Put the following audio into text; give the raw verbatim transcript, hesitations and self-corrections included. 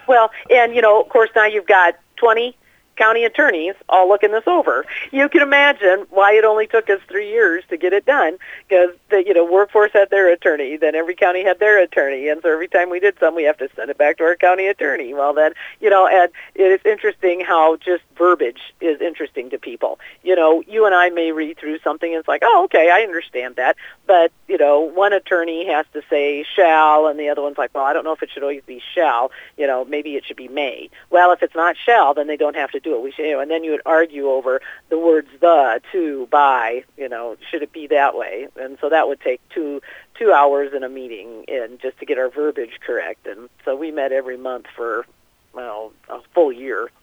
Well, and, you know, of course, now you've got twenty county attorneys all looking this over. You can imagine why it only took us three years to get it done, because the, you know, workforce had their attorney, then every county had their attorney, and so every time we did some, we have to send it back to our county attorney. Well, then, you know, and it's interesting how just verbiage is interesting to people. You know, you and I may read through something and it's like, oh, okay, I understand that, but, you know, one attorney has to say shall, and the other one's like, well, I don't know if it should always be shall, you know, maybe it should be may. Well, if it's not shall, then they don't have to do it. We should, you know, and then you would argue over the words the, to, by, you know, should it be that way? And so that would take two two hours in a meeting and just to get our verbiage correct. And so we met every month for, well, a full year.